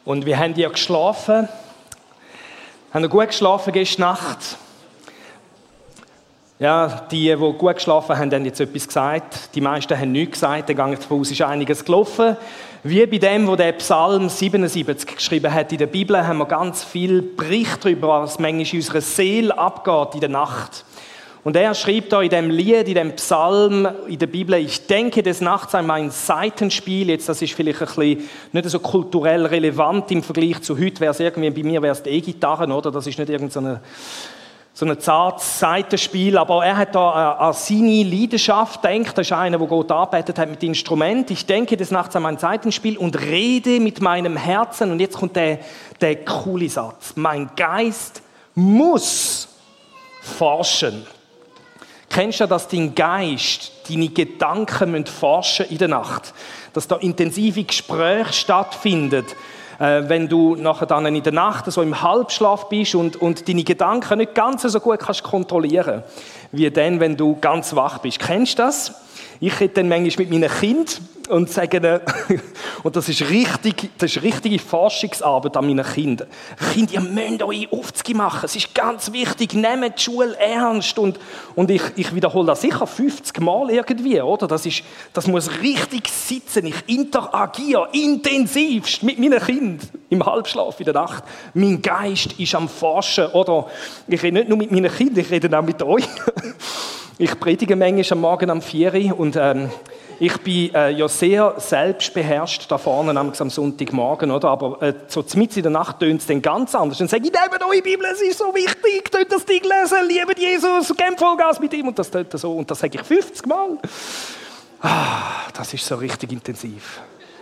Und wir haben ja geschlafen. Haben wir gut geschlafen gestern Nacht? Ja, die gut geschlafen haben, haben jetzt etwas gesagt. Die meisten haben nichts gesagt. Dann gehe ich davon aus, ist einiges gelaufen. Wie bei dem, der den Psalm 77 geschrieben hat. In der Bibel haben wir ganz viel Bericht darüber, was manchmal in unserer Seele abgeht in der Nacht. Und er schreibt da in dem Lied, in dem Psalm, in der Bibel, ich denke des Nachts an mein Saitenspiel. Jetzt, das ist vielleicht ein bisschen nicht so kulturell relevant im Vergleich zu heute. Wäre es irgendwie, bei mir wäre es die E-Gitarre, oder? Das ist nicht irgendeine so ein zartes Saitenspiel. Aber er hat da an seine Leidenschaft gedacht. Das ist einer, der Gott arbeitet hat mit Instrument. Ich denke des Nachts an mein Saitenspiel und rede mit meinem Herzen. Und jetzt kommt der coole Satz. Mein Geist muss forschen. Kennst du, dass dein Geist, deine Gedanken forschen in der Nacht? Dass da intensive Gespräche stattfinden, wenn du nachher dann in der Nacht so im Halbschlaf bist und deine Gedanken nicht ganz so gut kannst kontrollieren, wie dann, wenn du ganz wach bist. Kennst du das? Ich rede dann manchmal mit meinen Kindern und sage ihnen, und das ist richtige Forschungsarbeit an meinen Kindern. Kinder, ihr müsst euch Aufzüge machen, es ist ganz wichtig, nehmt die Schule ernst. Und ich wiederhole das sicher 50 Mal irgendwie, oder? Das muss richtig sitzen, ich interagiere intensivst mit meinen Kindern im Halbschlaf in der Nacht. Mein Geist ist am Forschen, oder? Ich rede nicht nur mit meinen Kindern, ich rede auch mit euch. Ich predige manchmal am Morgen um 4 Uhr und ich bin ja sehr selbstbeherrscht da vorne am Sonntagmorgen, oder? Aber so mitten in der Nacht tönt es dann ganz anders. Dann sage ich, nehmt eure Bibel, es ist so wichtig, tönt das Ding lesen, liebet Jesus, gebt Vollgas mit ihm und das tönt so. Und das sage ich 50 Mal. Das ist so richtig intensiv.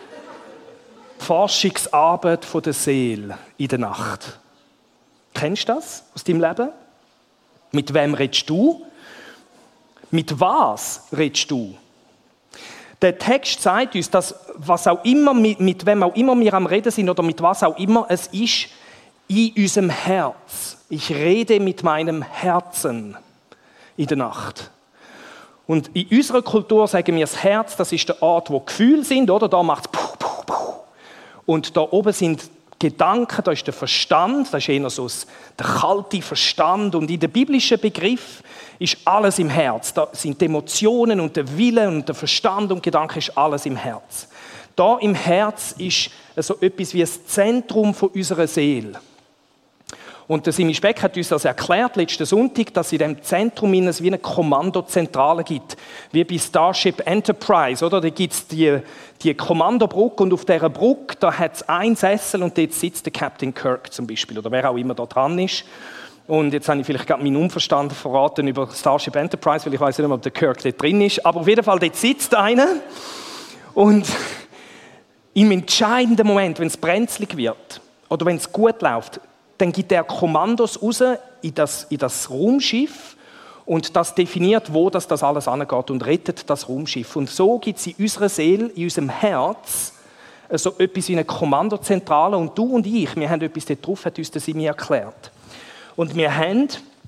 Forschungsarbeit von der Seele in der Nacht. Kennst du das aus deinem Leben? Mit wem redest du? Mit was redest du? Der Text sagt uns, dass was auch immer, mit wem auch immer wir am Reden sind oder mit was auch immer, es ist in unserem Herz. Ich rede mit meinem Herzen in der Nacht. Und in unserer Kultur sagen wir, das Herz, das ist der Ort, wo Gefühle sind, oder? Da macht es puh, puh, puh. Und da oben sind Gedanken, da ist der Verstand, das ist eher so der kalte Verstand. Und in dem biblischen Begriff ist alles im Herz. Da sind die Emotionen und der Wille und der Verstand und Gedanken ist alles im Herz. Da im Herz ist so etwas wie das Zentrum von unserer Seele. Und der Simi Speck hat uns das erklärt, letzten Sonntag, dass es in diesem Zentrum wie eine Kommandozentrale gibt. Wie bei Starship Enterprise, oder? Da gibt es die Kommandobrücke und auf dieser Brücke, da hat es einen Sessel und dort sitzt der Captain Kirk zum Beispiel, oder wer auch immer da dran ist. Und jetzt habe ich vielleicht gerade meinen Unverstand verraten über Starship Enterprise, weil ich weiß nicht mehr, ob der Kirk dort drin ist. Aber auf jeden Fall, dort sitzt einer und im entscheidenden Moment, wenn es brenzlig wird oder wenn es gut läuft, dann gibt er Kommandos raus in das Raumschiff und das definiert, wo das alles angeht und rettet das Raumschiff. Und so gibt es in unserer Seele, in unserem Herz, so etwas wie eine Kommandozentrale. Und du und ich, wir haben etwas dort drauf, hat uns das Simi erklärt. Und wir haben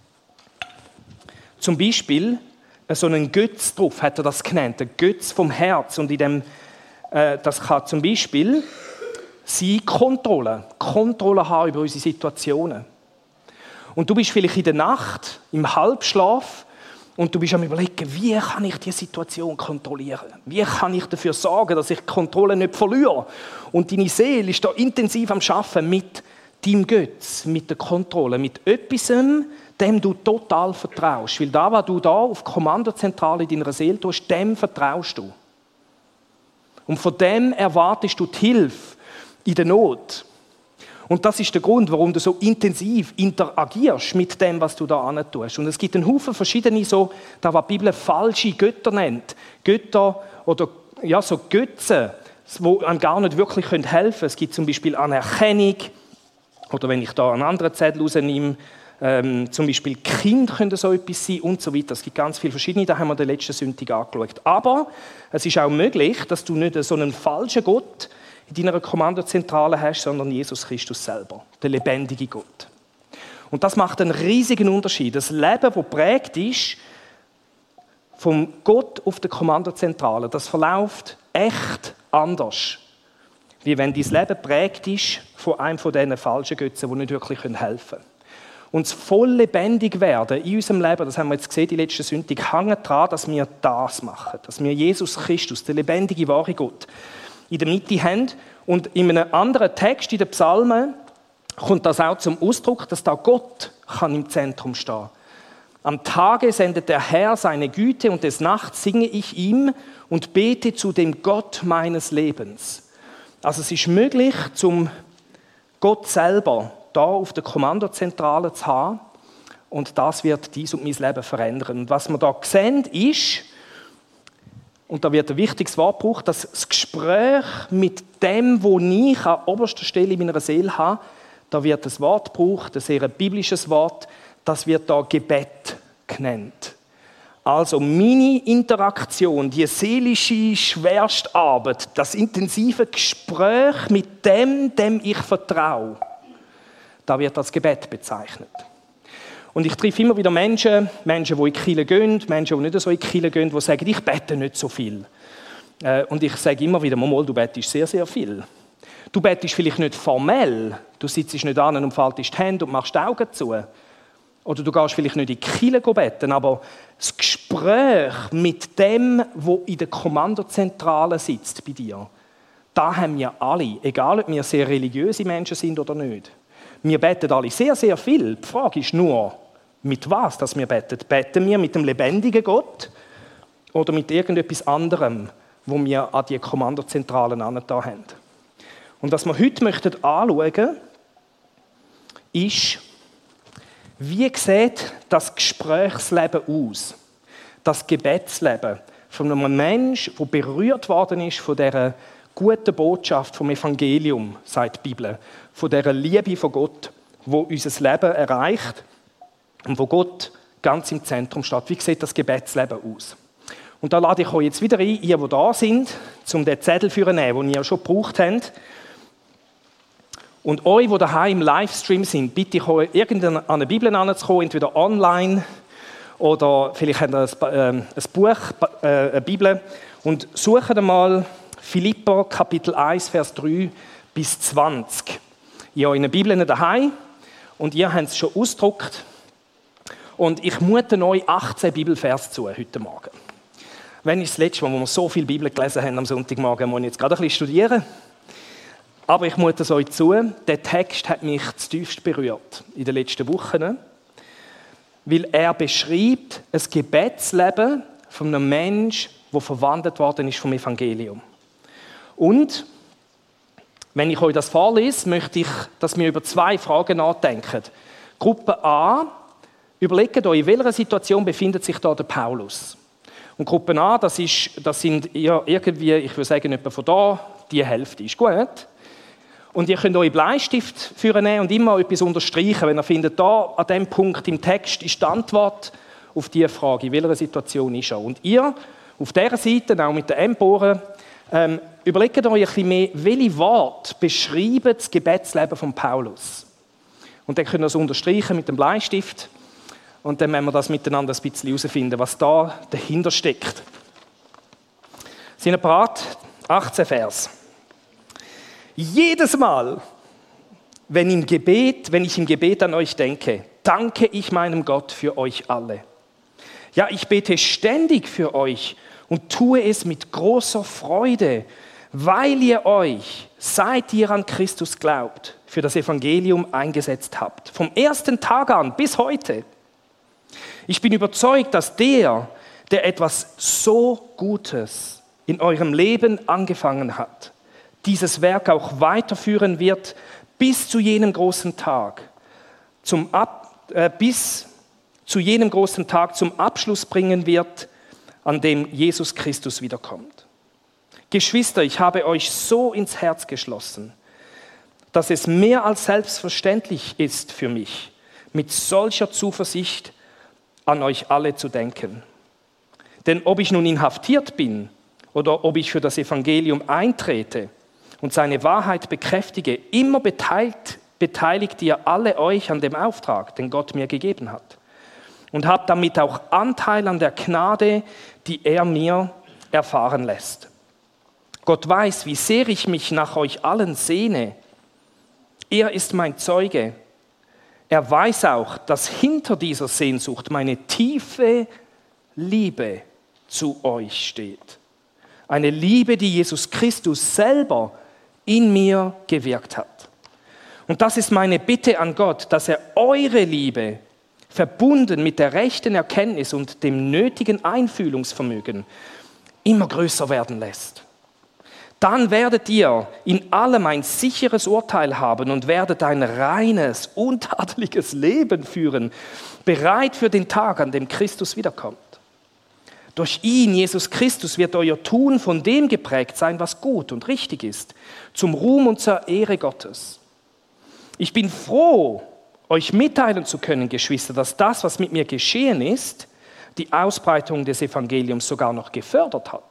zum Beispiel so einen Götz drauf, hat er das genannt, der Götz vom Herz. Und in dem, das kann zum Beispiel sein Kontrolle haben über unsere Situationen. Und du bist vielleicht in der Nacht, im Halbschlaf, und du bist am Überlegen, wie kann ich diese Situation kontrollieren? Wie kann ich dafür sorgen, dass ich die Kontrolle nicht verliere? Und deine Seele ist da intensiv am Arbeiten mit deinem Götz, mit der Kontrolle, mit etwas, dem du total vertraust. Weil da, was du da auf Kommandozentrale in deiner Seele tust, dem vertraust du. Und von dem erwartest du die Hilfe in der Not. Und das ist der Grund, warum du so intensiv interagierst mit dem, was du da antust. Und es gibt einen Haufen verschiedene, so, da was die Bibel falsche Götter nennt. Götter oder ja, so Götzen, die einem gar nicht wirklich helfen können. Es gibt zum Beispiel Anerkennung, oder wenn ich da einen anderen Zettel rausnehme, zum Beispiel Kinder können so etwas sein und so weiter. Es gibt ganz viele verschiedene, da haben wir den letzten Sonntag angeschaut. Aber es ist auch möglich, dass du nicht so einen falschen Gott in deiner Kommandozentrale hast, sondern Jesus Christus selber, der lebendige Gott. Und das macht einen riesigen Unterschied. Das Leben, das geprägt ist vom Gott auf der Kommandozentrale, das verläuft echt anders. wie wenn dein Leben geprägt ist von einem von diesen falschen Götzen, die nicht wirklich helfen können. Und das voll lebendig werden in unserem Leben, das haben wir jetzt gesehen, die letzte Sündig, hängt daran, dass wir das machen, dass wir Jesus Christus, der lebendige, wahre Gott, in der Mitte haben. Und in einem anderen Text, in den Psalmen, kommt das auch zum Ausdruck, dass da Gott kann im Zentrum stehen kann. Am Tage sendet der Herr seine Güte und des Nachts singe ich ihm und bete zu dem Gott meines Lebens. Also es ist möglich, zum Gott selber da auf der Kommandozentrale zu haben und das wird dies und mein Leben verändern. Und was wir da sehen ist, und da wird ein wichtiges Wort gebraucht, dass das Gespräch mit dem, wo ich an oberster Stelle in meiner Seele habe, da wird das Wort gebraucht, ein sehr biblisches Wort, das wird da Gebet genannt. Also meine Interaktion, die seelische Schwerstarbeit, das intensive Gespräch mit dem ich vertraue, da wird das Gebet bezeichnet. Und ich treffe immer wieder Menschen, die in die Kirche gehen, Menschen, die nicht so in die Kirche gehen, die sagen, ich bete nicht so viel. Und ich sage immer wieder, du betest sehr, sehr viel. Du betest vielleicht nicht formell, du sitzt nicht an und faltest die Hände und machst die Augen zu. Oder du gehst vielleicht nicht in die Kirche beten, aber das Gespräch mit dem, der in der Kommandozentrale sitzt bei dir, da haben wir alle, egal ob wir sehr religiöse Menschen sind oder nicht. Wir beten alle sehr, sehr viel. Die Frage ist nur, mit was dass wir beten. Beten wir mit dem lebendigen Gott oder mit irgendetwas anderem, wo wir an die Kommandozentralen angetan haben. Und was wir heute anschauen möchten, ist, wie sieht das Gesprächsleben aus? Das Gebetsleben von einem Menschen, der berührt worden ist von dieser guten Botschaft vom Evangelium, sagt die Bibel, von dieser Liebe von Gott, wo unser Leben erreicht und wo Gott ganz im Zentrum steht. Wie sieht das Gebetsleben aus? Und da lade ich euch jetzt wieder ein, ihr, die da sind, um den Zettel zu nehmen, den ihr schon gebraucht habt. Und euch, die daheim im Livestream sind, bitte ich euch, irgendwann an eine Bibel heranzukommen, entweder online oder vielleicht habt ihr ein Buch, eine Bibel, und sucht einmal Philipper Kapitel 1, Vers 3 bis 20. Ihr habt eine Bibel daheim und ihr habt es schon ausgedruckt. Und ich mute euch 18 Bibelvers zu heute Morgen. Wenn ich das letzte Mal, wo wir so viel Bibel gelesen haben am Sonntagmorgen, muss ich jetzt gerade ein bisschen studieren. Aber ich mute es euch zu, der Text hat mich zutiefst berührt in den letzten Wochen, weil er beschreibt ein Gebetsleben von einem Menschen, der verwandelt worden ist vom Evangelium. Und wenn ich euch das vorlese, möchte ich, dass wir über 2 Fragen nachdenken. Gruppe A, überlegt euch, in welcher Situation befindet sich da der Paulus? Und Gruppe A, das sind irgendwie, ich würde sagen, etwa von da, die Hälfte ist gut. Und ihr könnt euren Bleistift nehmen und immer etwas unterstreichen, wenn ihr findet, da an diesem Punkt im Text ist die Antwort auf diese Frage, in welcher Situation ist er. Und ihr, auf dieser Seite, auch mit den Emporen, überlegt euch ein bisschen mehr, welche Worte beschreiben das Gebetsleben von Paulus. Und dann könnt ihr es unterstreichen mit dem Bleistift. Und dann werden wir das miteinander ein bisschen herausfinden, was da dahinter steckt. Sind ihr bereit? 18 Vers. Jedes Mal, wenn ich im Gebet an euch denke, danke ich meinem Gott für euch alle. Ja, ich bete ständig für euch und tue es mit großer Freude, weil ihr euch, seit ihr an Christus glaubt, für das Evangelium eingesetzt habt. Vom ersten Tag an bis heute. Ich bin überzeugt, dass der etwas so Gutes in eurem Leben angefangen hat, dieses Werk auch weiterführen wird bis zu jenem großen Tag, zum Abschluss bringen wird, an dem Jesus Christus wiederkommt. Geschwister, ich habe euch so ins Herz geschlossen, dass es mehr als selbstverständlich ist für mich, mit solcher Zuversicht an euch alle zu denken. Denn ob ich nun inhaftiert bin oder ob ich für das Evangelium eintrete und seine Wahrheit bekräftige, immer beteiligt ihr alle euch an dem Auftrag, den Gott mir gegeben hat. Und habt damit auch Anteil an der Gnade, die er mir erfahren lässt. Gott weiß, wie sehr ich mich nach euch allen sehne. Er ist mein Zeuge. Er weiß auch, dass hinter dieser Sehnsucht meine tiefe Liebe zu euch steht. Eine Liebe, die Jesus Christus selber in mir gewirkt hat. Und das ist meine Bitte an Gott, dass er eure Liebe, verbunden mit der rechten Erkenntnis und dem nötigen Einfühlungsvermögen, immer größer werden lässt. Dann werdet ihr in allem ein sicheres Urteil haben und werdet ein reines, untadeliges Leben führen, bereit für den Tag, an dem Christus wiederkommt. Durch ihn, Jesus Christus, wird euer Tun von dem geprägt sein, was gut und richtig ist, zum Ruhm und zur Ehre Gottes. Ich bin froh, euch mitteilen zu können, Geschwister, dass das, was mit mir geschehen ist, die Ausbreitung des Evangeliums sogar noch gefördert hat.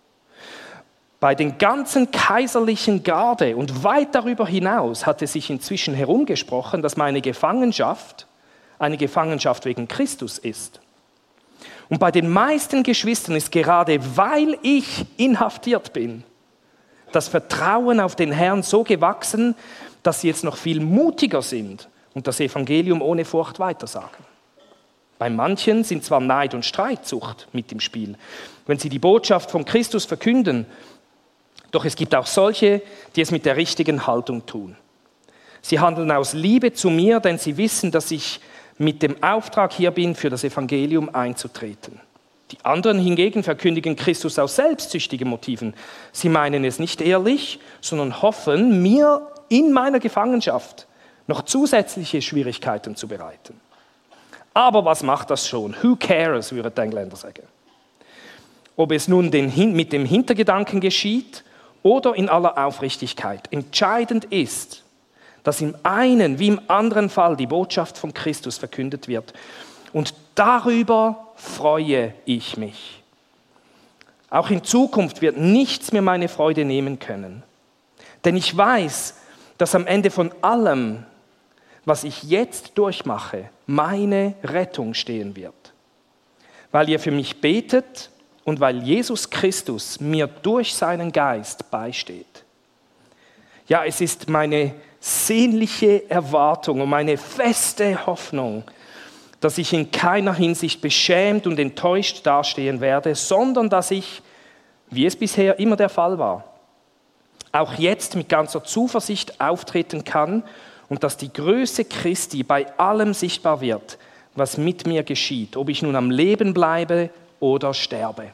Bei den ganzen kaiserlichen Garde und weit darüber hinaus hatte sich inzwischen herumgesprochen, dass meine Gefangenschaft eine Gefangenschaft wegen Christus ist. Und bei den meisten Geschwistern ist gerade, weil ich inhaftiert bin, das Vertrauen auf den Herrn so gewachsen, dass sie jetzt noch viel mutiger sind und das Evangelium ohne Furcht weitersagen. Bei manchen sind zwar Neid und Streitsucht mit im Spiel, wenn sie die Botschaft von Christus verkünden, doch es gibt auch solche, die es mit der richtigen Haltung tun. Sie handeln aus Liebe zu mir, denn sie wissen, dass ich mit dem Auftrag hier bin, für das Evangelium einzutreten. Die anderen hingegen verkündigen Christus aus selbstsüchtigen Motiven. Sie meinen es nicht ehrlich, sondern hoffen, mir in meiner Gefangenschaft noch zusätzliche Schwierigkeiten zu bereiten. Aber was macht das schon? Who cares, würden die Engländer sagen. Ob es nun mit dem Hintergedanken geschieht oder in aller Aufrichtigkeit. Entscheidend ist, dass im einen wie im anderen Fall die Botschaft von Christus verkündet wird. Und darüber freue ich mich. Auch in Zukunft wird nichts mir meine Freude nehmen können. Denn ich weiß, dass am Ende von allem, was ich jetzt durchmache, meine Rettung stehen wird. Weil ihr für mich betet und weil Jesus Christus mir durch seinen Geist beisteht. Ja, es ist meine sehnliche Erwartung und meine feste Hoffnung, dass ich in keiner Hinsicht beschämt und enttäuscht dastehen werde, sondern dass ich, wie es bisher immer der Fall war, auch jetzt mit ganzer Zuversicht auftreten kann und dass die Größe Christi bei allem sichtbar wird, was mit mir geschieht, ob ich nun am Leben bleibe oder sterbe.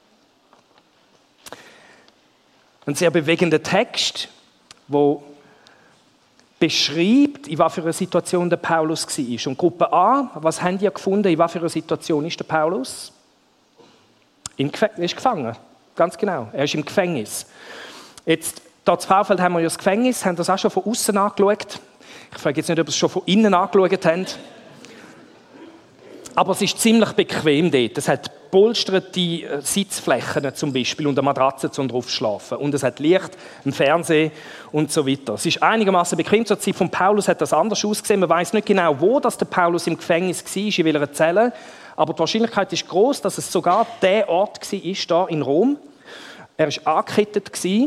Ein sehr bewegender Text, wo beschreibt, in was für einer Situation der Paulus war. Und Gruppe A, was haben die gefunden, in was für einer Situation ist der Paulus? Er ist gefangen, ganz genau, er ist im Gefängnis. Jetzt, hier zu Vorfeld haben wir ja das Gefängnis, haben das auch schon von außen angeschaut. Ich frage jetzt nicht, ob Sie es schon von innen angeschaut haben. Aber es ist ziemlich bequem dort. Es hat polsterte Sitzflächen zum Beispiel und eine Matratze zum drauf schlafen. Und es hat Licht, einen Fernseher und so weiter. Es ist einigermaßen bequem. Zur Zeit von Paulus hat das anders ausgesehen. Man weiß nicht genau, wo dass der Paulus im Gefängnis war, in welcher Zelle. Aber die Wahrscheinlichkeit ist groß, dass es sogar der Ort war, hier in Rom. Er war angekettet.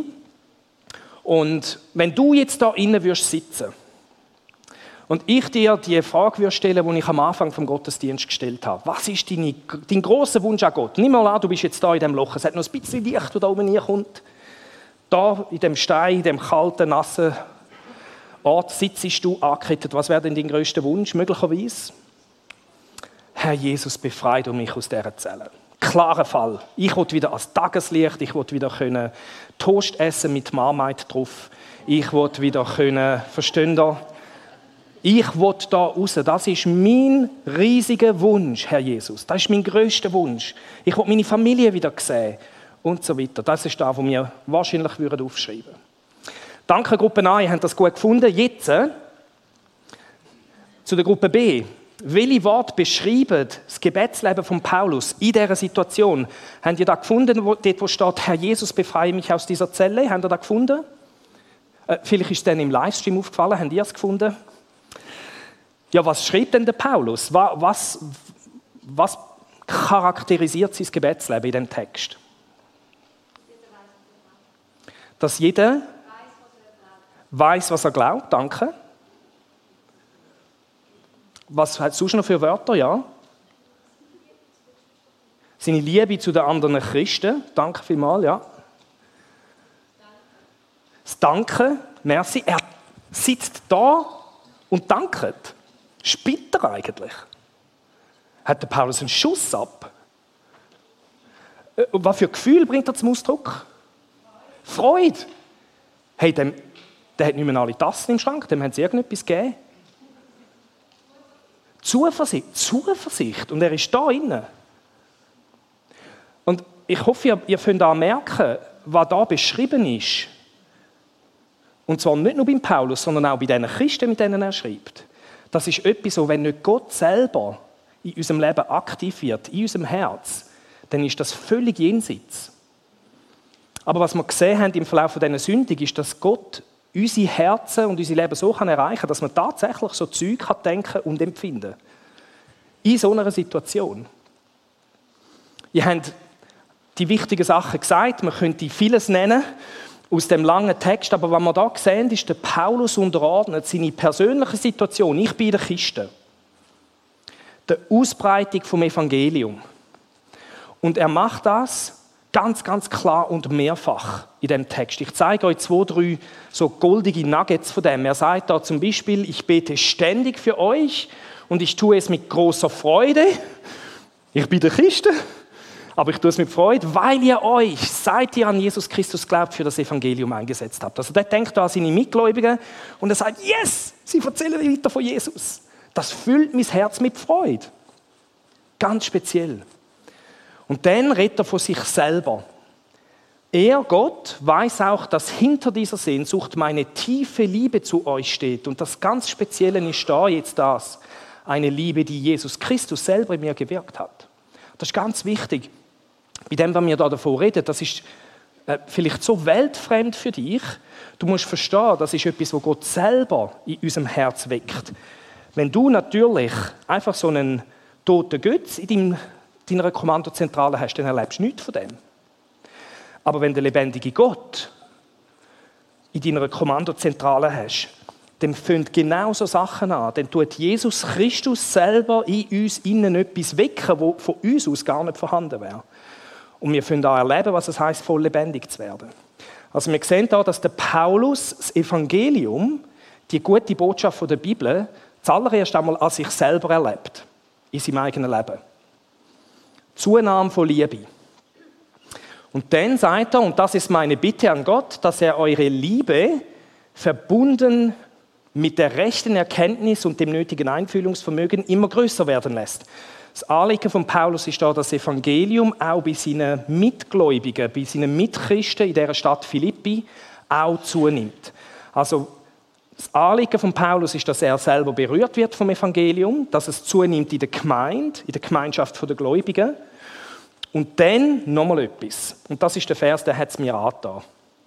Und wenn du jetzt da innen würdest sitzen und ich dir die Frage würde stellen, die ich am Anfang vom Gottesdienst gestellt habe. Was ist dein grosser Wunsch an Gott? Nimm mal an, du bist jetzt da in diesem Loch. Es hat noch ein bisschen Licht, das da oben reinkommt. Da in dem Stein, in dem kalten, nassen Ort sitzt du angekettet. Was wäre denn dein grösster Wunsch? Möglicherweise? Herr Jesus, befreie du mich aus dieser Zelle. Klarer Fall. Ich will wieder als Tageslicht, ich will wieder können Toast essen mit Marmite drauf. Ich will wieder können, verstehen Sie? Ich will da raus. Das ist mein riesiger Wunsch, Herr Jesus. Das ist mein grösster Wunsch. Ich will meine Familie wieder sehen und so weiter. Das ist das, was wir wahrscheinlich aufschreiben würden. Danke, Gruppe A, ihr habt das gut gefunden. Jetzt zu der Gruppe B. Welche Worte beschreiben das Gebetsleben von Paulus in dieser Situation? Habt ihr da gefunden, dort wo steht, Herr Jesus, befreie mich aus dieser Zelle? Habt ihr das gefunden? Vielleicht ist es dann im Livestream aufgefallen. Habt ihr es gefunden? Ja, was schreibt denn der Paulus? Was charakterisiert sein Gebetsleben in diesem Text? Dass jeder weiß, was er glaubt. Danke. Was hat es sonst noch für Wörter? Ja. Seine Liebe zu den anderen Christen. Danke vielmals, ja. Das Danken, merci. Er sitzt da und dankt. Spinnt er eigentlich? Hat der Paulus einen Schuss ab? Was für Gefühl bringt er zum Ausdruck? Freude. Hey, der hat nicht mehr alle Tassen im Schrank, dem haben sie irgendetwas gegeben. Zuversicht. Und er ist da innen. Und ich hoffe, ihr könnt auch merken, was da beschrieben ist. Und zwar nicht nur beim Paulus, sondern auch bei den Christen, mit denen er schreibt. Das ist etwas so, wenn nicht Gott selber in unserem Leben aktiv wird, in unserem Herz, dann ist das völlig jenseits. Aber was wir gesehen haben im Verlauf dieser Sündig, ist, dass Gott unsere Herzen und unser Leben so erreichen kann, dass man tatsächlich so Zeug denken und empfinden kann. In so einer Situation. Ihr habt die wichtigen Sachen gesagt, man könnte vieles nennen aus dem langen Text, aber was wir da sehen, ist, der Paulus unterordnet seine persönliche Situation, ich bin in der Kiste, der Ausbreitung vom Evangelium. Und er macht das ganz, ganz klar und mehrfach in dem Text. Ich zeige euch 2, 3 so goldige Nuggets von dem. Er sagt da zum Beispiel, ich bete ständig für euch und ich tue es mit großer Freude. Ich bin der Christ, aber ich tue es mit Freude, weil ihr euch, seit ihr an Jesus Christus glaubt, für das Evangelium eingesetzt habt. Also der denkt da an seine Mitgläubigen und er sagt, yes, sie erzählen weiter von Jesus. Das füllt mein Herz mit Freude. Ganz speziell. Und dann redet er von sich selber. Er, Gott, weiß auch, dass hinter dieser Sehnsucht meine tiefe Liebe zu euch steht. Und das ganz Spezielle ist da jetzt das. Eine Liebe, die Jesus Christus selber in mir gewirkt hat. Das ist ganz wichtig. Bei dem, was wir da davon reden, das ist vielleicht so weltfremd für dich. Du musst verstehen, das ist etwas, was Gott selber in unserem Herz weckt. Wenn du natürlich einfach so einen toten Götz in deiner Kommandozentrale hast, dann erlebst du nichts von dem. Aber wenn der lebendige Gott in deiner Kommandozentrale hast, dann fängt genau so Sachen an. Dann tut Jesus Christus selber in uns innen etwas wecken, das von uns aus gar nicht vorhanden wäre. Und wir können auch erleben, was es heisst, voll lebendig zu werden. Also wir sehen da, dass der Paulus das Evangelium, die gute Botschaft der Bibel, zuallererst einmal an sich selber erlebt. In seinem eigenen Leben. Zunahme von Liebe. Und dann sagt er, und das ist meine Bitte an Gott, dass er eure Liebe verbunden mit der rechten Erkenntnis und dem nötigen Einfühlungsvermögen immer größer werden lässt. Das Anliegen von Paulus ist da, dass das Evangelium auch bei seinen Mitgläubigen, bei seinen Mitchristen in dieser Stadt Philippi auch zunimmt. Also das Anliegen von Paulus ist, dass er selber berührt wird vom Evangelium, dass es zunimmt in der Gemeinde, in der Gemeinschaft der Gläubigen. Und dann nochmal etwas. Und das ist der Vers, der hat es mir angetan.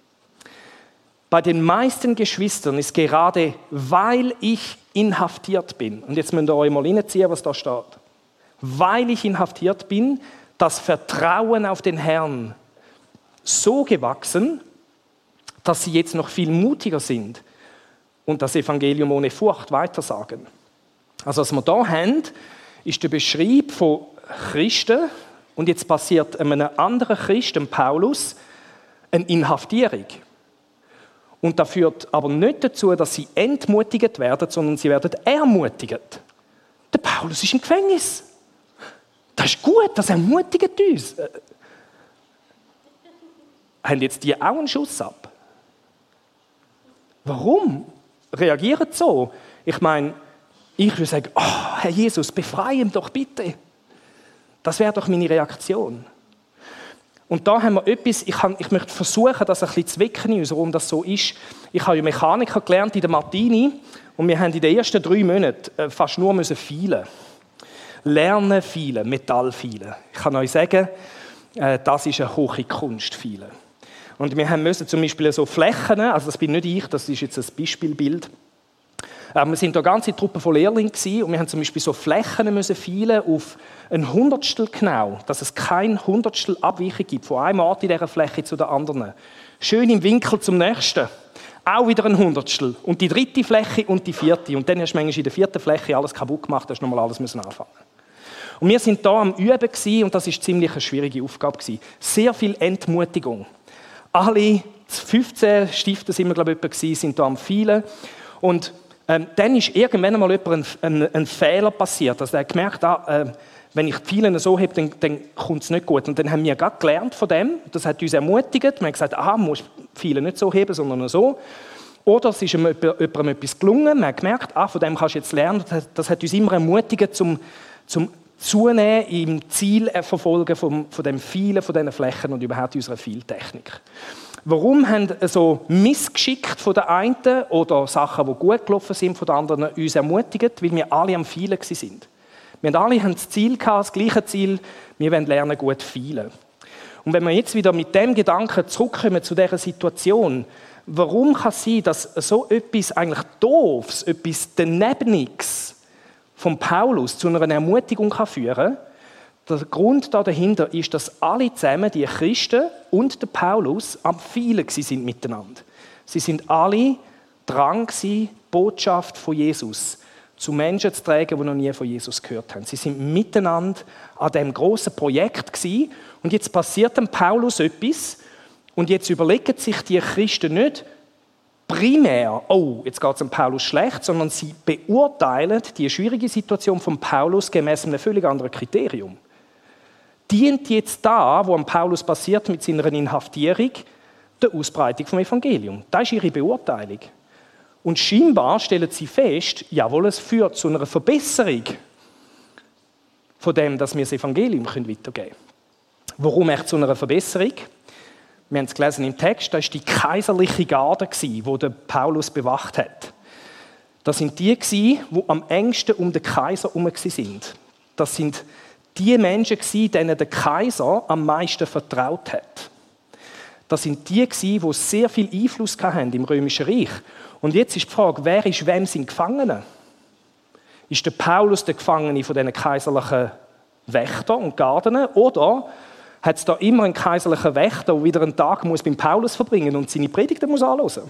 Bei den meisten Geschwistern ist gerade, weil ich inhaftiert bin, und jetzt müsst ihr euch mal reinziehen, was da steht, weil ich inhaftiert bin, das Vertrauen auf den Herrn so gewachsen, dass sie jetzt noch viel mutiger sind und das Evangelium ohne Furcht weitersagen. Also was wir da haben, ist der Beschrieb von Christen, und jetzt passiert einem anderen Christen, Paulus, eine Inhaftierung. Und das führt aber nicht dazu, dass sie entmutigt werden, sondern sie werden ermutigt. Der Paulus ist im Gefängnis. Das ist gut, das ermutigt uns. Haben jetzt die auch einen Schuss ab? Warum reagieren sie so? Ich meine, ich würde sagen, oh, Herr Jesus, befreie ihn doch bitte. Das wäre doch meine Reaktion. Und da haben wir etwas, ich möchte versuchen, das ein bisschen zu wecken in uns, warum das so ist. Ich habe ja Mechaniker gelernt in der Martini und wir haben in den ersten 3 Monaten fast nur feilen. Lernen feilen, Metall feilen. Ich kann euch sagen, das ist eine hohe Kunst, feilen. Und wir müssen zum Beispiel so Flächen, also das bin nicht ich, das ist jetzt ein Beispielbild, Wir sind da ganze Truppe von Lehrlingen gewesen, und wir haben zum Beispiel so Flächen müssen feilen auf ein Hundertstel genau, dass es kein Hundertstel Abweichung gibt von einem Ort in dieser Fläche zu der anderen. Schön im Winkel zum nächsten. Auch wieder ein Hundertstel. Und die dritte Fläche und die vierte. Und dann hast du manchmal in der vierten Fläche alles kaputt gemacht, hast nochmal alles müssen anfangen. Und wir sind da am Üben gewesen, und das war ziemlich eine schwierige Aufgabe gewesen. Sehr viel Entmutigung. Alle 15 Stifte sind wir, glaube ich, sind da am Feilen. Und dann ist irgendwann einmal jemand ein Fehler passiert. Also er hat gemerkt, wenn ich die Pfeile so habe, dann kommt es nicht gut. Und dann haben wir gerade gelernt von dem. Das hat uns ermutigt. Wir haben gesagt, du musst die Pfeile nicht so heben, sondern nur so. Oder es ist jemandem etwas gelungen. Man hat gemerkt, von dem kannst du jetzt lernen. Das hat uns immer ermutigt, zum Zunehmen im Zielverfolgen von dem Pfeilen, von diesen Flächen und überhaupt unserer Pfeiltechnik. Warum haben so Missgeschickt von der einen oder Sachen, die gut gelaufen sind, von der anderen uns ermutigt? Weil wir alle am Pfeilen waren. Wir alle haben das Ziel gehabt, das gleiche Ziel. Wir wollen lernen, gut pfeilen. Und wenn wir jetzt wieder mit dem Gedanken zurückkommen zu dieser Situation, warum kann es sein, dass so etwas eigentlich Doofes, etwas Danebeniges von Paulus zu einer Ermutigung kann führen kann? Der Grund dahinter ist, dass alle zusammen, die Christen und der Paulus, am Pfeilen sind miteinander. Sie sind alle dran gewesen, die Botschaft von Jesus zu Menschen zu tragen, die noch nie von Jesus gehört haben. Sie sind miteinander an diesem grossen Projekt gewesen. Und jetzt passiert dem Paulus etwas. Und jetzt überlegen sich die Christen nicht primär, jetzt geht es dem Paulus schlecht, sondern sie beurteilen die schwierige Situation von Paulus gemäß einem völlig anderen Kriterium. Dient jetzt da, wo am Paulus passiert mit seiner Inhaftierung, der Ausbreitung vom Evangelium. Das ist ihre Beurteilung. Und scheinbar stellen sie fest, jawohl, es führt zu einer Verbesserung von dem, dass wir das Evangelium weitergeben können. Warum echt zu einer Verbesserung? Wir haben es gelesen im Text, das war die kaiserliche Garde, die der Paulus bewacht hat. Das sind die, die am engsten um den Kaiser herum waren. Das sind die Menschen, denen der Kaiser am meisten vertraut hat. Das sind die, die sehr viel Einfluss hatten im Römischen Reich. Und jetzt ist die Frage, wer ist wem sind Gefangene? Ist der Paulus der Gefangene von diesen kaiserlichen Wächtern und Garden? Oder hat es da immer einen kaiserlichen Wächter, der wieder einen Tag muss beim Paulus verbringen und seine Predigten muss anhören?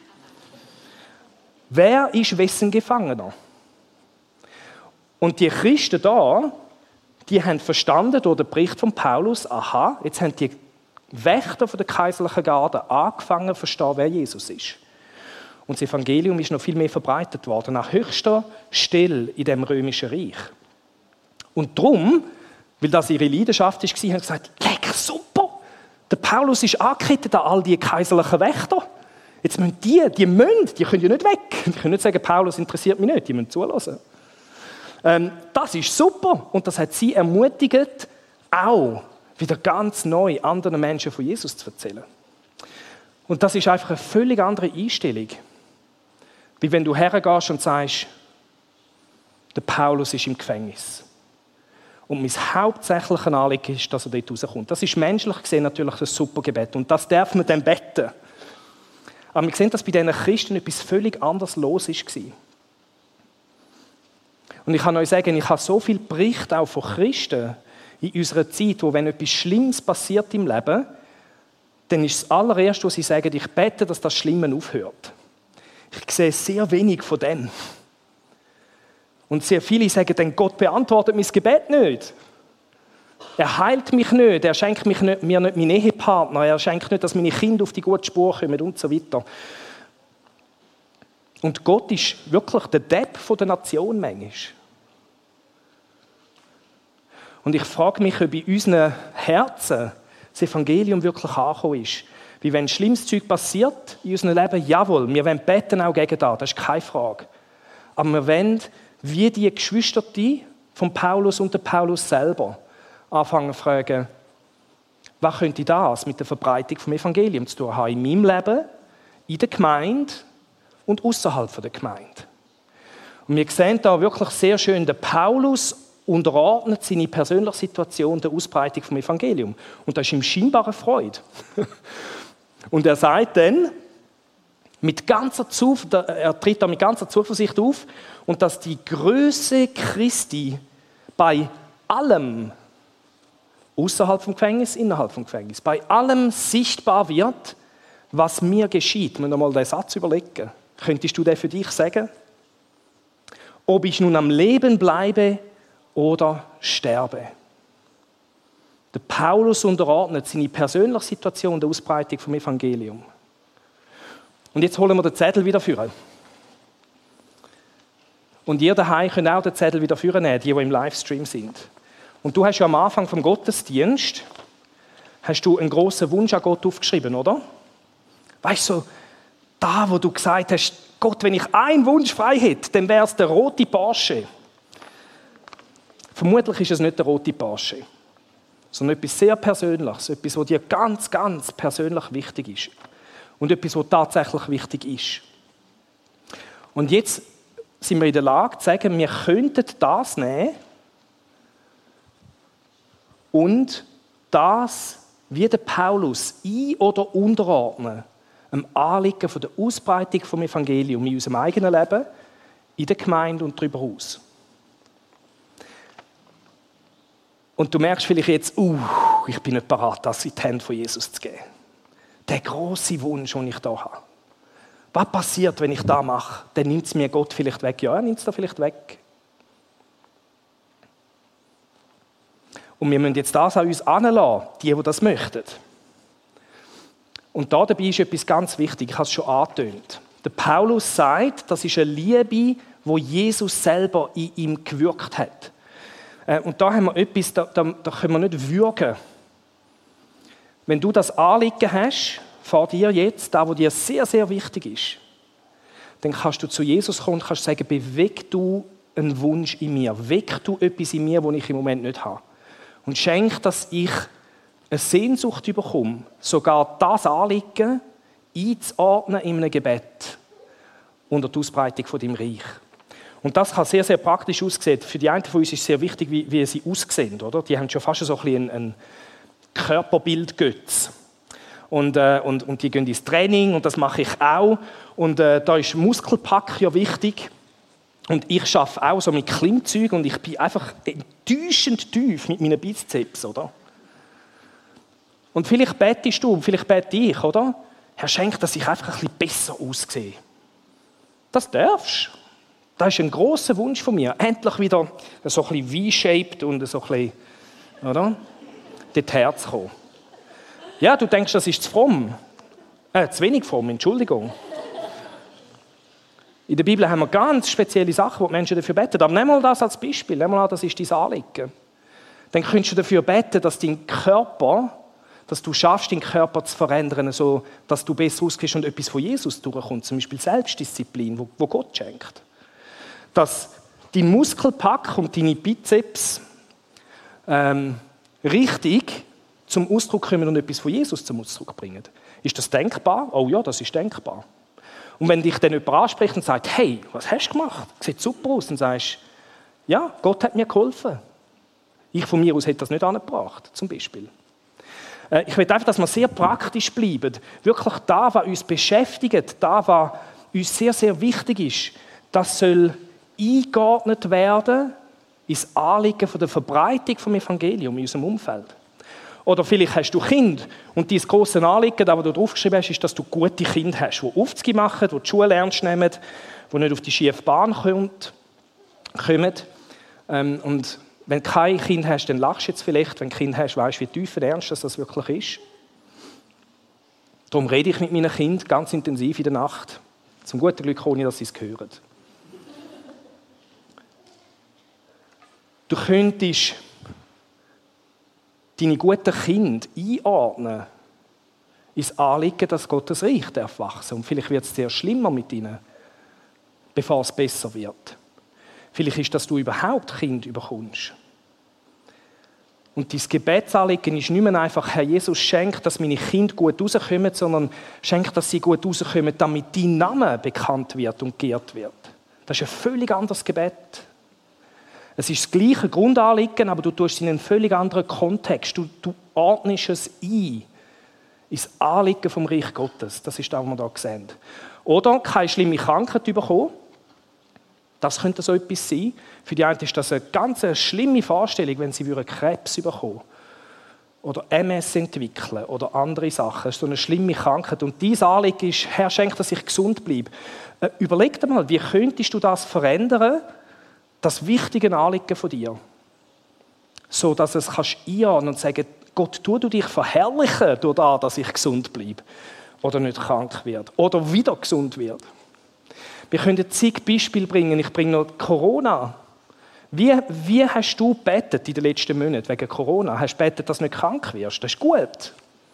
Wer ist wessen Gefangener? Und die Christen da, die haben verstanden durch den Bericht von Paulus, jetzt haben die Wächter von der kaiserlichen Garde angefangen zu verstehen, wer Jesus ist. Und das Evangelium ist noch viel mehr verbreitet worden, an höchster Stelle in dem römischen Reich. Und darum, weil das ihre Leidenschaft war, haben sie gesagt, lecker, super, der Paulus ist angekettet an all die kaiserlichen Wächter. Jetzt müssen die können ja nicht weg. Die können nicht sagen, Paulus interessiert mich nicht, die müssen zulassen. Das ist super. Und das hat sie ermutigt, auch wieder ganz neu anderen Menschen von Jesus zu erzählen. Und das ist einfach eine völlig andere Einstellung. Wie wenn du hergehst und sagst, der Paulus ist im Gefängnis. Und mein hauptsächliches Anliegen ist, dass er dort rauskommt. Das ist menschlich gesehen natürlich ein super Gebet. Und das darf man dann beten. Aber wir sehen, dass bei diesen Christen etwas völlig anderes los war. Und ich kann euch sagen, ich habe so viele Berichte auch von Christen in unserer Zeit, wo wenn etwas Schlimmes passiert im Leben, dann ist das allererste, was sie sagen, ich bete, dass das Schlimme aufhört. Ich sehe sehr wenig von dem. Und sehr viele sagen dann, Gott beantwortet mein Gebet nicht. Er heilt mich nicht, er schenkt mir nicht meinen Ehepartner, er schenkt nicht, dass meine Kinder auf die gute Spur kommen und so weiter. Und Gott ist wirklich der Depp der Nation manchmal. Und ich frage mich, ob in unseren Herzen das Evangelium wirklich angekommen ist. Wie wenn schlimmes Zeug passiert in unserem Leben, jawohl, wir wollen beten auch gegen das ist keine Frage. Aber wir wollen, wie die Geschwister von Paulus und der Paulus selber, anfangen zu fragen, was könnte das mit der Verbreitung des Evangeliums zu tun haben? In meinem Leben, in der Gemeinde und außerhalb der Gemeinde. Und wir sehen da wirklich sehr schön, der Paulus unterordnet seine persönliche Situation der Ausbreitung des Evangeliums. Und das ist ihm scheinbar eine Freude. Und er sagt dann, Er tritt da mit ganzer Zuversicht auf und dass die Größe Christi bei allem, außerhalb vom Gefängnis, innerhalb vom Gefängnis, bei allem sichtbar wird, was mir geschieht. Wenn wir mal den Satz überlegen, könntest du den für dich sagen? Ob ich nun am Leben bleibe oder sterbe. Der Paulus unterordnet seine persönliche Situation der Ausbreitung vom Evangelium. Und jetzt holen wir den Zettel wieder vor. Und ihr daheim könnt auch den Zettel wieder vornehmen, die im Livestream sind. Und du hast ja am Anfang vom Gottesdienst hast du einen grossen Wunsch an Gott aufgeschrieben, oder? Weißt du, so, da, wo du gesagt hast, Gott, wenn ich einen Wunsch frei hätte, dann wäre es der rote Porsche. Vermutlich ist es nicht der rote Porsche, sondern etwas sehr Persönliches, etwas, was dir ganz, ganz persönlich wichtig ist. Und etwas, was tatsächlich wichtig ist. Und jetzt sind wir in der Lage zu sagen, wir könnten das nehmen und das, wie der Paulus, ein- oder unterordnen, einem Anliegen von der Ausbreitung des Evangeliums in unserem eigenen Leben, in der Gemeinde und darüber hinaus. Und du merkst vielleicht jetzt, ich bin nicht bereit, das in die Hände von Jesus zu geben. Der grosse Wunsch, den ich hier habe. Was passiert, wenn ich das mache? Dann nimmt es mir Gott vielleicht weg. Ja, er nimmt es da vielleicht weg. Und wir müssen jetzt das an uns heranlassen, die das möchten. Und da dabei ist etwas ganz wichtig, ich habe es schon angetönt. Der Paulus sagt, das ist eine Liebe, die Jesus selber in ihm gewirkt hat. Und da haben wir etwas, da können wir nicht würgen. Wenn du das Anliegen hast, vor dir jetzt, da wo dir sehr, sehr wichtig ist, dann kannst du zu Jesus kommen und kannst sagen, beweg du einen Wunsch in mir, weck du etwas in mir, das ich im Moment nicht habe. Und schenk, dass ich eine Sehnsucht bekomme, sogar das Anliegen einzuordnen in einem Gebet unter die Ausbreitung von deinem Reich. Und das kann sehr, sehr praktisch aussehen. Für die einen von uns ist es sehr wichtig, wie sie aussehen. Oder? Die haben schon fast so ein bisschen ein Körperbildgötz. Und die gehen ins Training und das mache ich auch. Und da ist Muskelpack ja wichtig. Und ich arbeite auch so mit Klimmzügen und ich bin einfach enttäuschend tief mit meinen Bizeps, oder? Und vielleicht betest du, vielleicht bete ich, oder? Herr, schenk, dass ich einfach ein bisschen besser aussehe. Das darfst du. Das ist ein grosser Wunsch von mir. Endlich wieder so ein bisschen V-shaped und so ein bisschen, oder? Dort herzukommen. Ja, du denkst, das ist zu fromm. Zu wenig fromm, Entschuldigung. In der Bibel haben wir ganz spezielle Sachen, wo die Menschen dafür beten. Aber nimm mal das als Beispiel. Nimm mal an, das ist dein Anliegen. Dann könntest du dafür beten, dass dein Körper, dass du schaffst, deinen Körper zu verändern, so dass du besser rauskommst und etwas von Jesus durchkommt. Zum Beispiel Selbstdisziplin, wo Gott schenkt. Dass dein Muskelpack und deine Bizeps richtig zum Ausdruck kommen und etwas von Jesus zum Ausdruck bringen. Ist das denkbar? Oh ja, das ist denkbar. Und wenn dich dann jemand anspricht und sagt, hey, was hast du gemacht? Sieht super aus. Dann sagst du, ja, Gott hat mir geholfen. Ich von mir aus hätte das nicht angebracht, zum Beispiel. Ich will einfach, dass wir sehr praktisch bleiben. Wirklich da, was uns beschäftigt, da, was uns sehr, sehr wichtig ist, das soll eingeordnet werden ins Anliegen von der Verbreitung des Evangeliums in unserem Umfeld. Oder vielleicht hast du Kinder und dein grosses Anliegen, das du draufgeschrieben hast, ist, dass du gute Kinder hast, die Aufzüge machen, die Schule ernst nehmen, die nicht auf die schiefe Bahn kommen. Und wenn du kein Kind hast, dann lachst du jetzt vielleicht. Wenn du ein Kind hast, weißt du, wie tief und ernst das wirklich ist. Darum rede ich mit meinen Kindern ganz intensiv in der Nacht. Zum guten Glück, ohne dass sie es hören. Du könntest deine guten Kinder einordnen ins Anliegen, dass Gottes Reich darf wachsen. Und vielleicht wird es sehr schlimmer mit ihnen, bevor es besser wird. Vielleicht ist, dass du überhaupt Kind bekommst. Und dein Gebetsanliegen ist nicht mehr einfach, Herr Jesus, schenk, dass meine Kinder gut rauskommen, sondern schenk, dass sie gut rauskommen, damit dein Name bekannt wird und geehrt wird. Das ist ein völlig anderes Gebet. Es ist das gleiche Grundanliegen, aber du tust es in einen völlig anderen Kontext. Du ordnest es ein ins Anliegen vom Reich Gottes. Das ist das, was wir hier sehen. Oder keine schlimme Krankheit bekommen. Das könnte so etwas sein. Für die einen ist das eine ganz schlimme Vorstellung, wenn sie Krebs bekommen oder MS entwickeln oder andere Sachen. Das ist so eine schlimme Krankheit. Und dein Anliegen ist, Herr, schenk, dass ich gesund bleibe. Überleg dir mal, wie könntest du das verändern, das wichtige Anliegen von dir? So, dass es kannst einordnen und sagen, Gott, tu du dich verherrlichen durch das, dass ich gesund bleibe oder nicht krank werde oder wieder gesund werde. Wir können zig Beispiele bringen. Ich bringe noch Corona. Wie hast du gebetet in den letzten Monaten wegen Corona? Hast du gebetet, dass du nicht krank wirst? Das ist gut.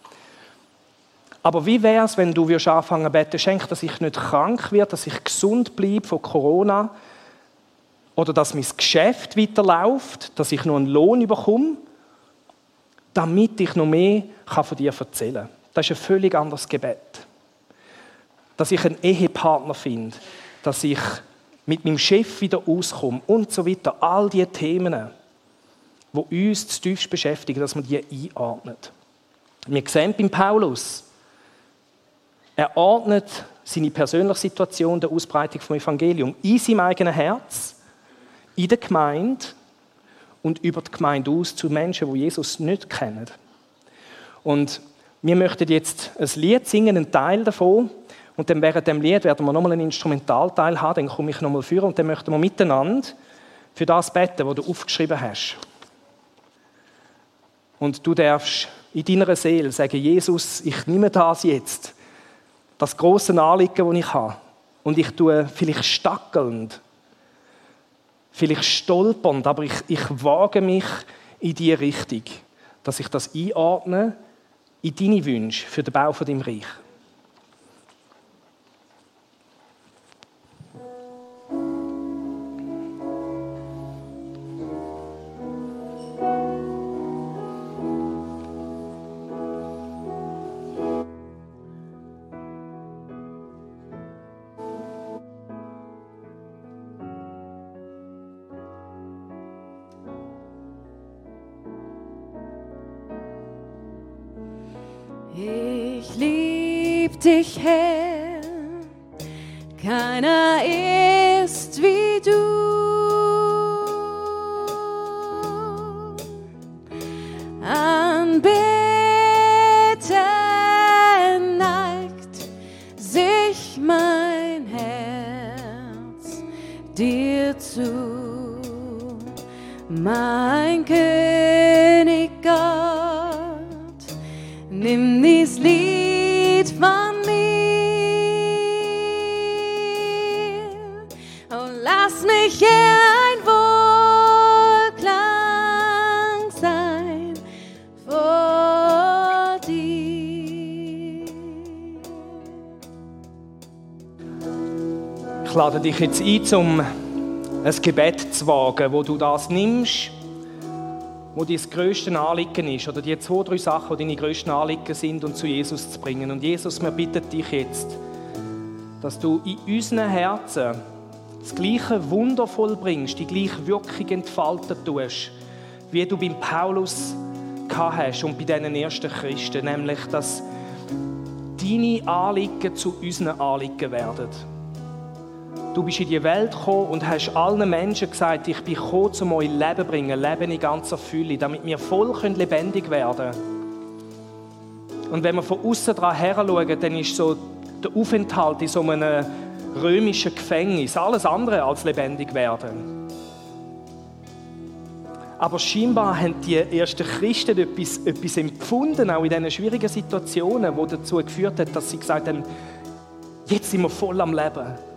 Aber wie wäre es, wenn du anfangen zu beten, schenk, dass ich nicht krank werde, dass ich gesund bleibe von Corona oder dass mein Geschäft weiterläuft, dass ich noch einen Lohn bekomme, damit ich noch mehr von dir erzählen kann. Das ist ein völlig anderes Gebet. Dass ich einen Ehepartner finde, dass ich mit meinem Chef wieder auskomme und so weiter. All diese Themen, die uns zutiefst beschäftigen, dass man die einordnet. Wir sehen beim Paulus, er ordnet seine persönliche Situation der Ausbreitung vom Evangelium in seinem eigenen Herz, in der Gemeinde und über die Gemeinde aus zu Menschen, die Jesus nicht kennen. Und wir möchten jetzt ein Lied singen, einen Teil davon. Und dann während dem Lied werden wir nochmal einen Instrumentalteil haben, dann komme ich nochmal führen und dann möchten wir miteinander für das beten, was du aufgeschrieben hast. Und du darfst in deiner Seele sagen, Jesus, ich nehme das jetzt, das grosse Anliegen, das ich habe, und ich tue vielleicht stackelnd, vielleicht stolpernd, aber ich wage mich in die Richtung, dass ich das einordne in deine Wünsche für den Bau von deinem Reich. Ich lieb dich, Herr, keiner ist wie du. Anbeten neigt sich mein Herz dir zu, mein König Gott. Nimm dies Lied von mir und lass mich ein Wohlklang sein vor dir. Ich lade dich jetzt ein, um ein Gebet zu wagen, wo du das nimmst, wo dein grösstes Anliegen ist, oder die 2, 3 Sachen, die deine grössten Anliegen sind, und zu Jesus zu bringen. Und Jesus, wir bitten dich jetzt, dass du in unseren Herzen das gleiche Wunder vollbringst, die gleiche Wirkung entfalten tust, wie du beim Paulus gehabt hast und bei diesen ersten Christen, nämlich, dass deine Anliegen zu unseren Anliegen werden. Du bist in die Welt gekommen und hast allen Menschen gesagt, ich bin gekommen, um euch Leben zu bringen, Leben in ganzer Fülle, damit wir voll lebendig werden können. Und wenn wir von außen daran her schauen, dann ist so der Aufenthalt in so einem römischen Gefängnis alles andere als lebendig werden. Aber scheinbar haben die ersten Christen etwas empfunden, auch in diesen schwierigen Situationen, die dazu geführt hat, dass sie gesagt haben, jetzt sind wir voll am Leben.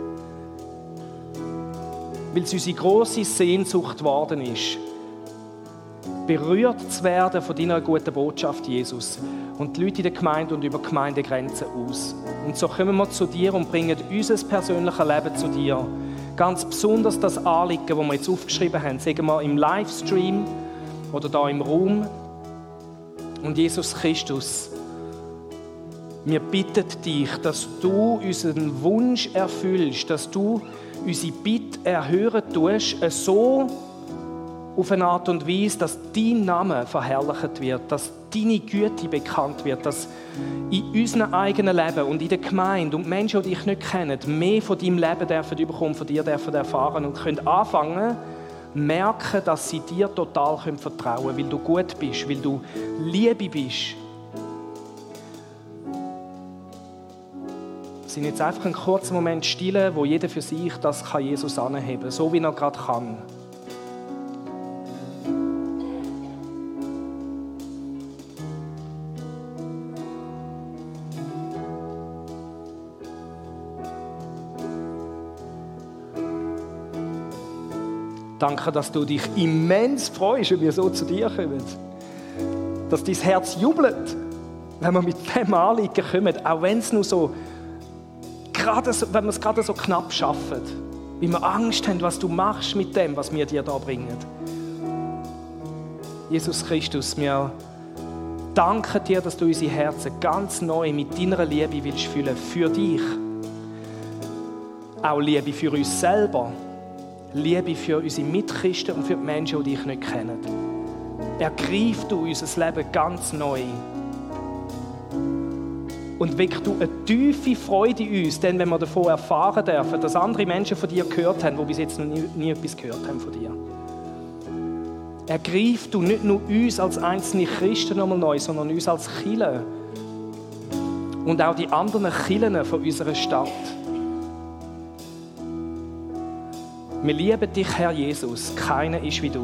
Weil es unsere grosse Sehnsucht geworden ist, berührt zu werden von deiner guten Botschaft, Jesus, und die Leute in der Gemeinde und über die Gemeindegrenzen aus. Und so kommen wir zu dir und bringen unser persönliches Leben zu dir. Ganz besonders das Anliegen, das wir jetzt aufgeschrieben haben, sagen wir im Livestream oder da im Raum. Und Jesus Christus, wir bitten dich, dass du unseren Wunsch erfüllst, dass du unsere Bitte erhören tust, so, auf eine Art und Weise, dass dein Name verherrlicht wird, dass deine Güte bekannt wird, dass in unserem eigenen Leben und in der Gemeinde und die Menschen, die dich nicht kennen, mehr von deinem Leben dürfen bekommen, von dir dürfen erfahren und können anfangen, merken, dass sie dir total vertrauen können, weil du gut bist, weil du Liebe bist. Es sind jetzt einfach einen kurzen Moment Stille, wo jeder für sich das kann Jesus anheben kann, so wie er gerade kann. Danke, dass du dich immens freust, wenn wir so zu dir kommen. Dass dein Herz jubelt, wenn wir mit dem Anliegen kommen, auch wenn es nur so, wenn wir es gerade so knapp schaffen, weil wir Angst haben, was du machst mit dem, was wir dir da bringen. Jesus Christus, wir danken dir, dass du unsere Herzen ganz neu mit deiner Liebe willst füllen, für dich. Auch Liebe für uns selber. Liebe für unsere Mitchristen und für die Menschen, die dich nicht kennen. Ergreif du unser Leben ganz neu. Und weck du eine tiefe Freude in uns, denn wenn wir davon erfahren dürfen, dass andere Menschen von dir gehört haben, die bis jetzt noch nie etwas gehört haben von dir. Ergreif du nicht nur uns als einzelne Christen nochmal neu, sondern uns als Kirche. Und auch die anderen Kirchen von unserer Stadt. Wir lieben dich, Herr Jesus. Keiner ist wie du.